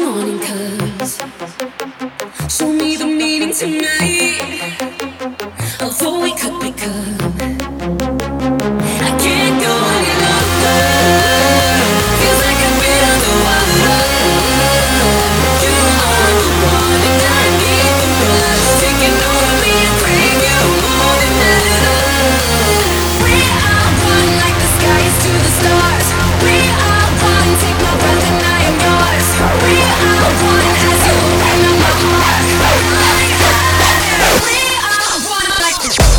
morning comes, show me the meaning tonight. Although we could become, I can't go any longer. Feels like I've been underwater. You are the one and I need the rush, taking over me and crave you more than ever. We are one, like the skies to the stars. We are one, take my breath and I am yours. We are one, as you open up my heart. We are one, like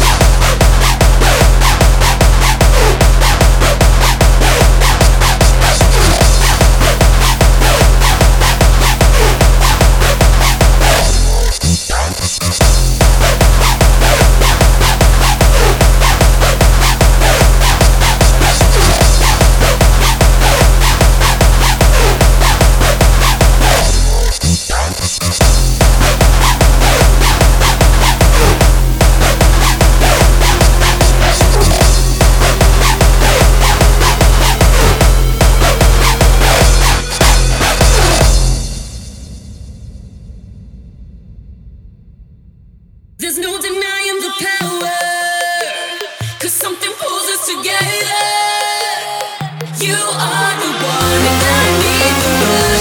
there's no denying the power, 'cause something pulls us together. You are the one and I need the one.